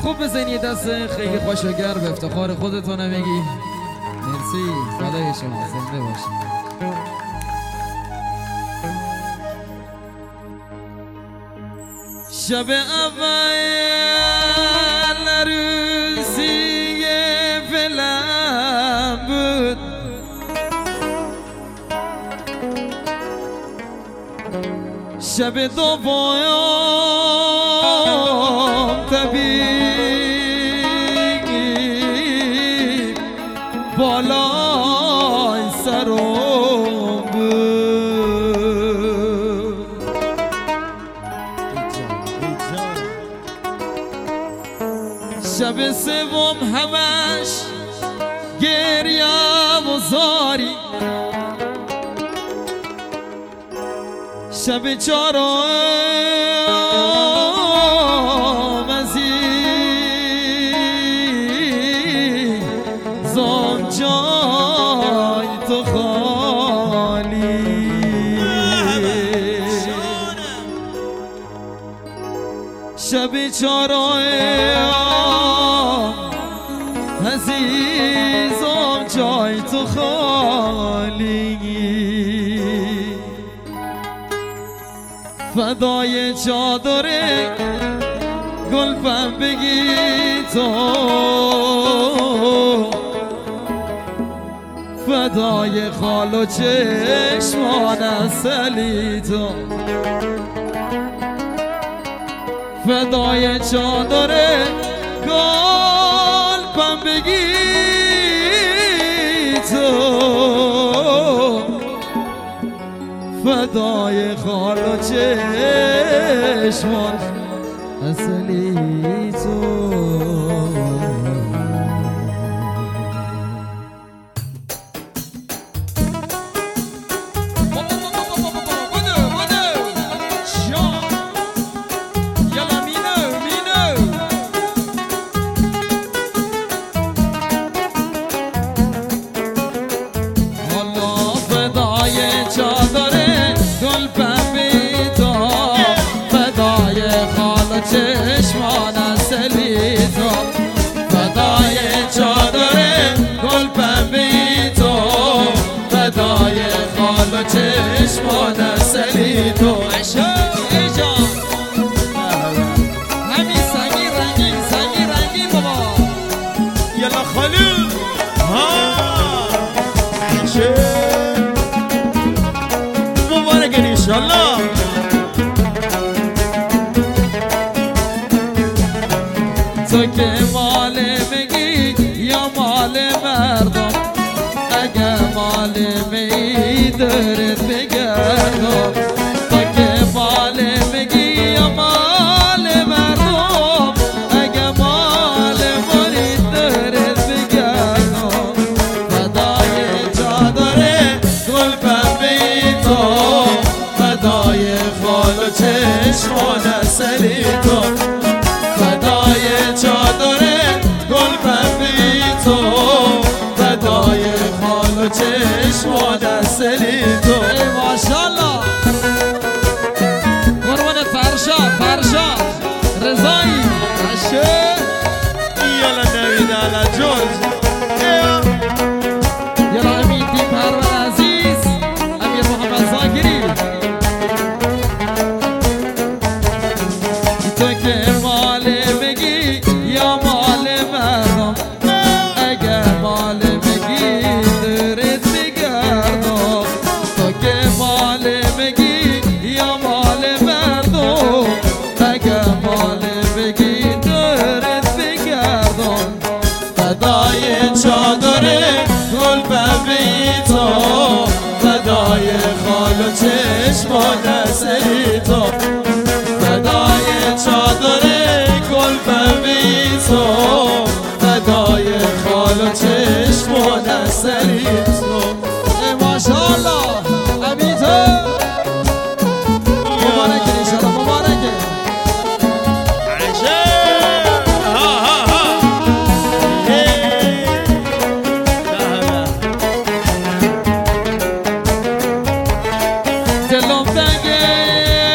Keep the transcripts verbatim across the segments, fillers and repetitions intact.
خوب بزنی دست خیلی خوشگر به افتخار خودتون میگی. مرسی، فدای شما، زنده باشید. شب اول روزی فلم بود، شب دوم طبیعی بالای سرم بود. شب سوم همش گریه و زاری، شب چهارم از این زان جای تو خالی، شب چهارم عزیزم جای تو خالی، فدای چادر گلفم بگی تو، فدای خال و چشمان اصلی تو، فدای چادر گلفم بگی تو، فدای خال و چشمان اصلی تو. چشمان اصلی تو، فدای چادر گل پنبی تو، فدای خال و چشمان اصلی تو. اشای جان همین سنگی رنگی سنگی رنگی بابا یلا خالو ها مبارک انشالله. تو که مال میگی یا مال مردم، اگر مال می دارد بگردم. تو که مال میگی یا مال مردم، اگر مال مالی دارد بگردم. فدای چادر گل پنبی تو، فدای خال و چشمان اصلی تو، فدای چادر گل پنبی تو، فدای خال و چشمان اصلی تو. ای ماشالله قربان فرشاد فرشاد رضایی باشه. یلا نوید علا جوز یلا امیدی پرور عزیز امیر محمد زاگری. تو که مال بگی یا مال مردم، اگر مال بگی درت بگردم. تو که مال بگی یا مال مردم، اگر مال بگی درت بگردم. فدای چادر گل پنبی تو، فدای خال و چشمان اصلی تو، فدای چادر گل پنبی تو، فدای خال و چشمان اصلی تو. ای ماشالله امیتو مبارکه انشالله مبارکه. عجب ها ها ها دلم تنگه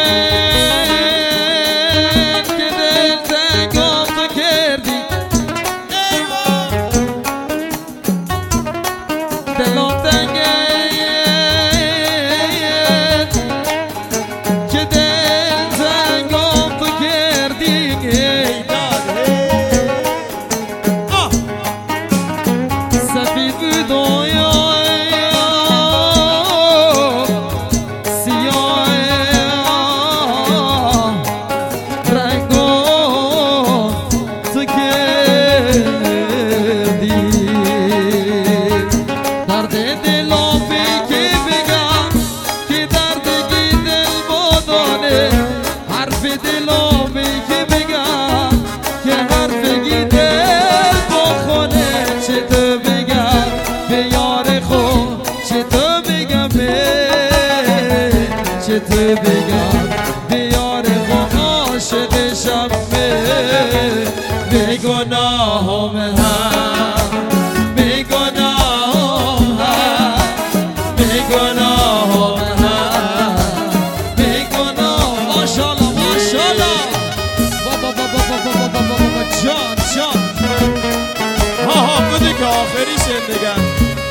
چه تو بگم بیار با عاشق شمه به گناهم هم به گناهم هم به گناهم هم به گناهم ماشالله ماشالله بابا بابا بابا بابا بابا جان جان ها ها بوده که آخری شندگن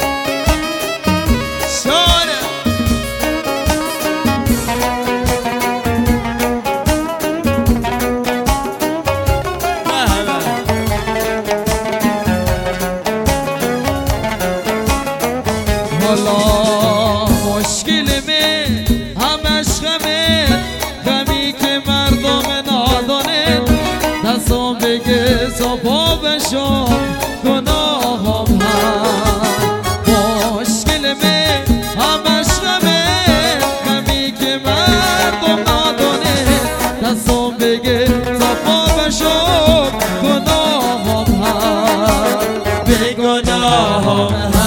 شانه حالا مشکل می همش غمه غمی که مردم نادانه دستم بگه صبا بشم گناهم هم مشکل می همش غمه غمی که مردم نادانه دستم بگه صبا بشم گناهم هم به گناهم هم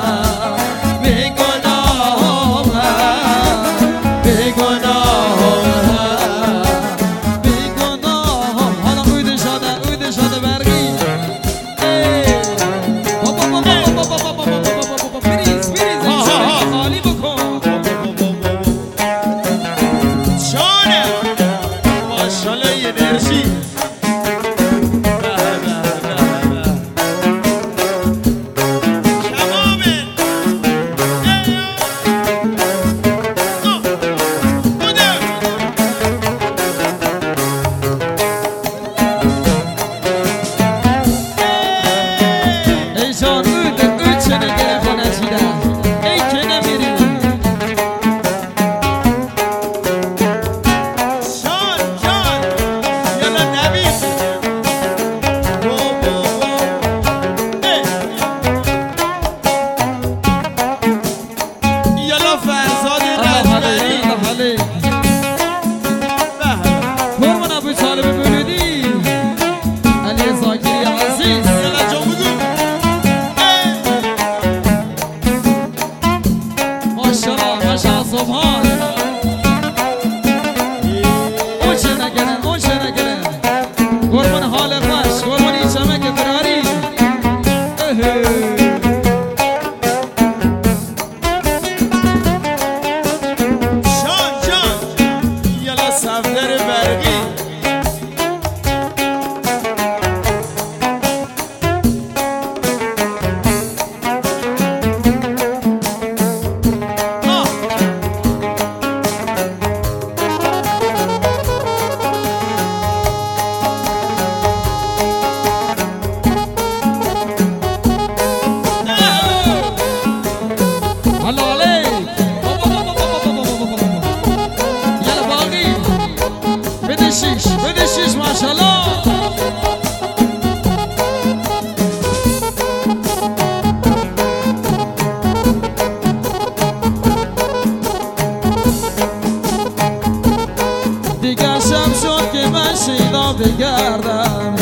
بگردم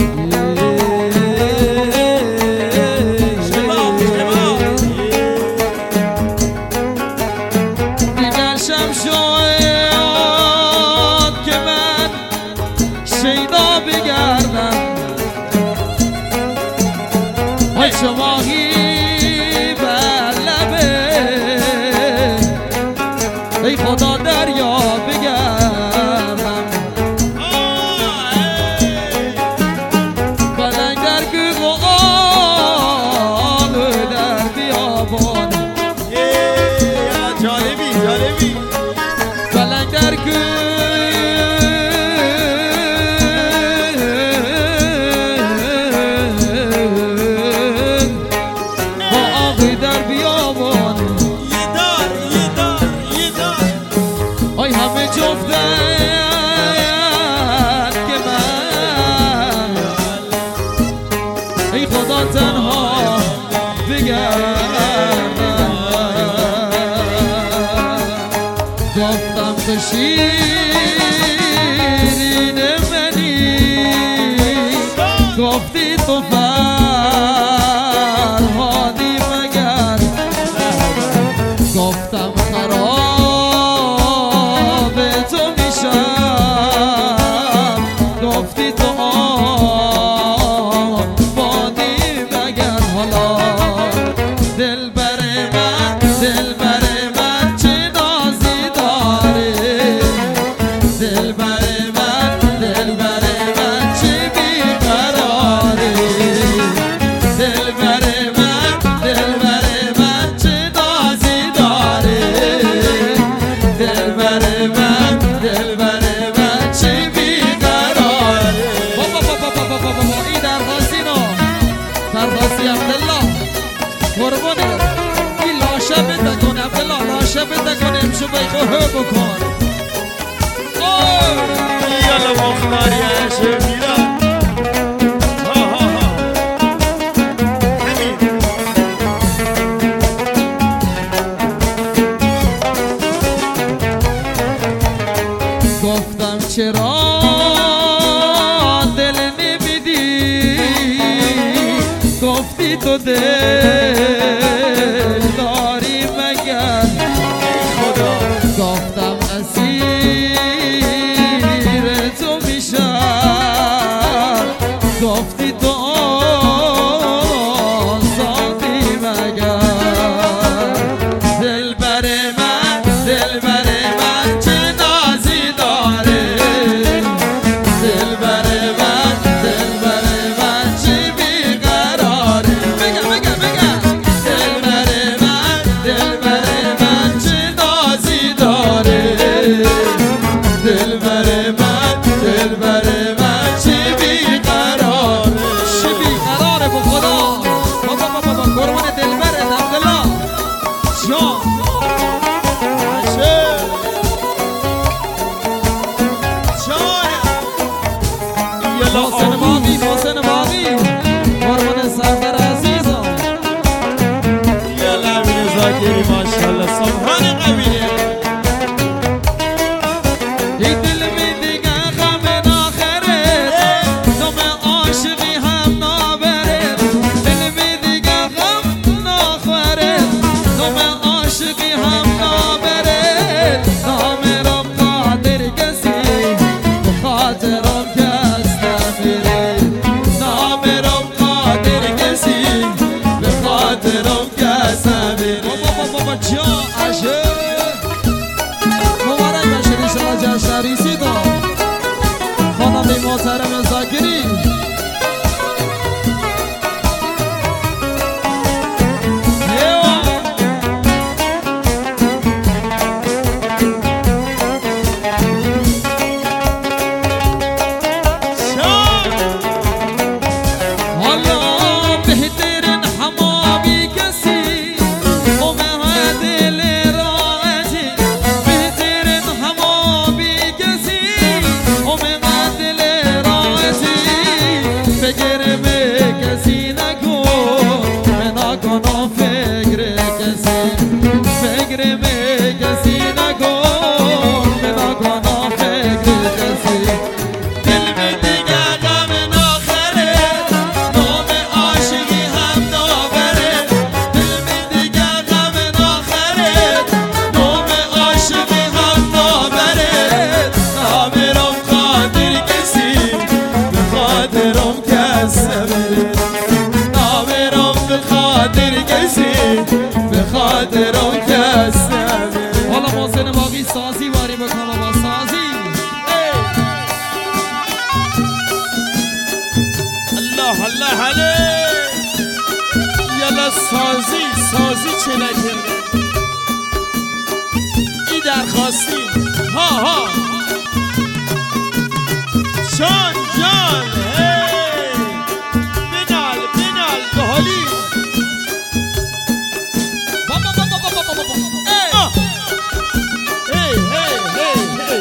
دیگر شم شاید که من شیدا بگردم ای شماهی بر لبه ای خدا دریا بگردم تنها بگردم گفتم تو شیرین منی گفتی تو فرهادی مگر گفتم خراب شب تکنیم شو بیخواه بکن یالا مختاری عشق میرم ها ها ها همین گفتم چرا دل نمیدی گفتی تو دل داری مگر خدا گفتم اسیر تو میشم گفتی تو آزادی مگر دل بر من دل بر من چه نازی داره دل بر من دل بر من چه بیقراره بگم بگم بگم دل بر من دل بر من چه نازی داره دل بر من دل بر من چه بیقراره چه بیقراره به خدا بابا بابا بابا قربون دل بره عبدالله جان عشق جان یالا محسن باقی محسن باقی قربون سردار عزیزم یالا امین زاکری ماشاءالله سبحان قبیله ای دل می دیگه غم ناخره نام عاشقی هم نابره دل می دیگه غم ناخره نام عاشقی هم نابره نامرم قادر کسی بخاطرم کس نمیره نامرم قادر کسی بخاطرم کس نمیره بابا بابا جا عشق مبارک بشه انشاءالله جشن عروسی دا خانم محترم زاکری حالا بهترین حمامی کسی اومه دل راحتی بهترین حمامی کسی اومه دل راحتی فکر به کسی نکن من نکنم فکر کسی فکر به کسی نکن من نکنم فکر کسی دل می دیگه غم ناخره نام عاشقی هم نابره دل می دیگه غم ناخره نام عاشقی هم نابره نامرم قادر کسی به خاطرم کس نبره نامرم به خاطر کسی به خاطرم کس نبره حالا محسن باقی سازی واری بکن بابا سازی الله الله علیه یالا سازی سازی چه نکرده ای درخواستی ها ها جان جان هی بنال بنال به حالی بابا بابا بابا بابا بابا آه. هی هی هی هی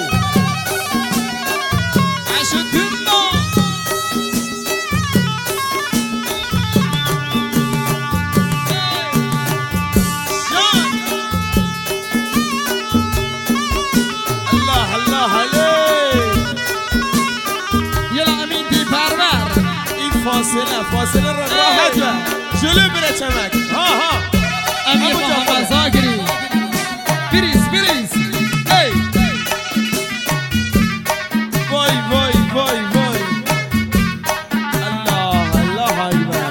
عشقنا جان الله الله علیه یلا امین دی پرور این فاصله فاصله را راحت بر جلو بره چمک ها ها امیر همونجا محمد بره. زاگری بریز بریز ای وای وای وای وای الله الله اکبر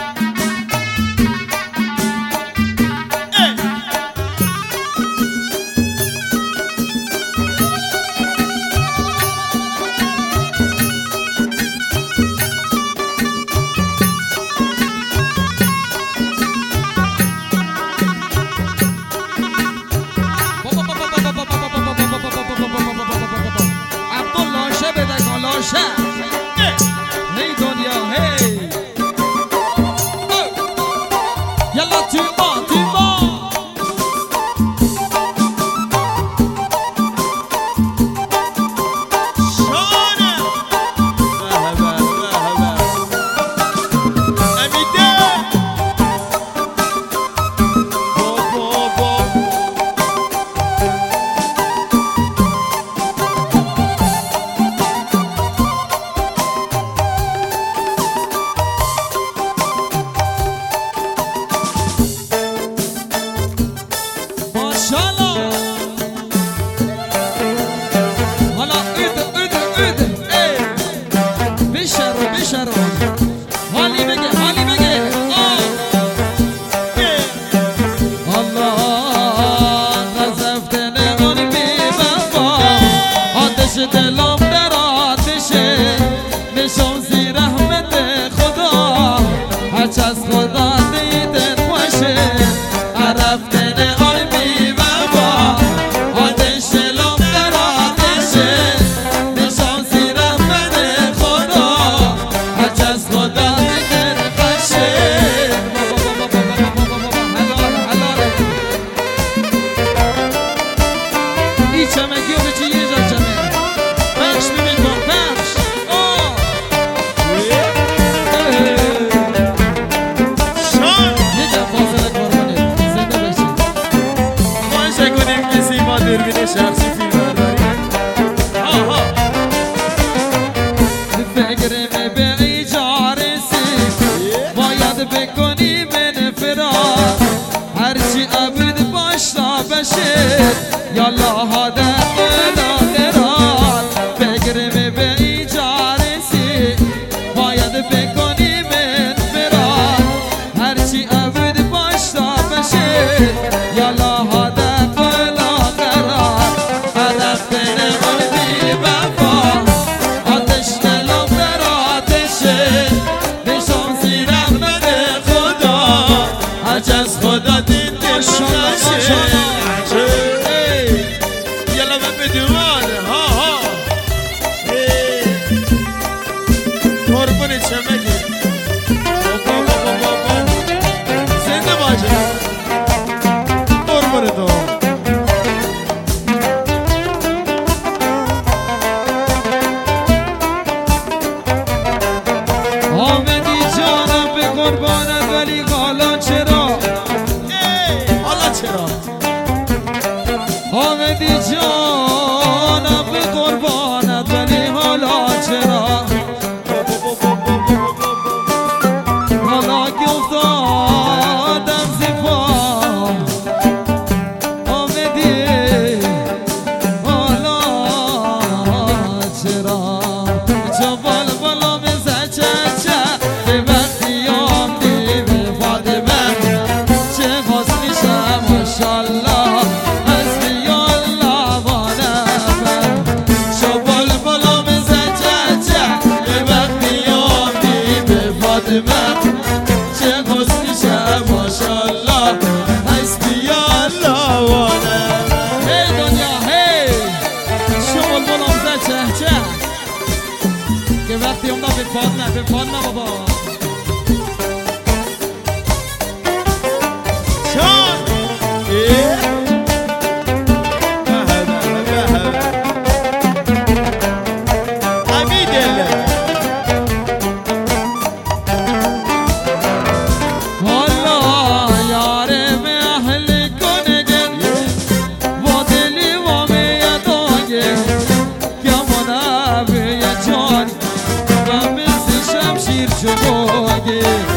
ای بی چمکی و بچی یه جا چمه بخش ببین کن بخش آه شان یکم فاصله قربانه زنده بشید خواهش کنیم کسی ما دوربین شخصی فیلم برداری آها فکرم به ایجا رسید باید بکنی من فرار هرچی عبد باشتا بشه یالله هاده ادا قرار فکرم به ایجا رسید باید بکنی من فرار هرچی عبد باشتا بشه یالله هاده ادا قرار هدف نمردی وفا آتش دلم در آتشه نشان زیر رحمت خدا عجز خدا دید نشه یلا من به دوانه ها ها قربون چمکی بابا بابا بابا زنده باشه قربون تو آمدی جانم به قربانت ولی حالا چرا حالا چرا آمدی جانم به قربانت ولی حالا چرا حالا که افتادم زفا آمدی حالا چرا چه بال بالا بزن چه چه به وقتی آمدی به فاطمه چه خواست میشم ماشالله حسبی الله و نعم چه بال بالا بزن چه چه به وقتی آمدی به فاطمه چه خواست میشم ماشالله حسبی الله و نعم هی دنیا هی شما بالا بزن چه چه که وقتی اومدم به فاطمه به فاطمه بابا شان والا یارم اهل کنگن با دلی و میادانگه گمانه به یه جانی و مثل شمشیر چوباگه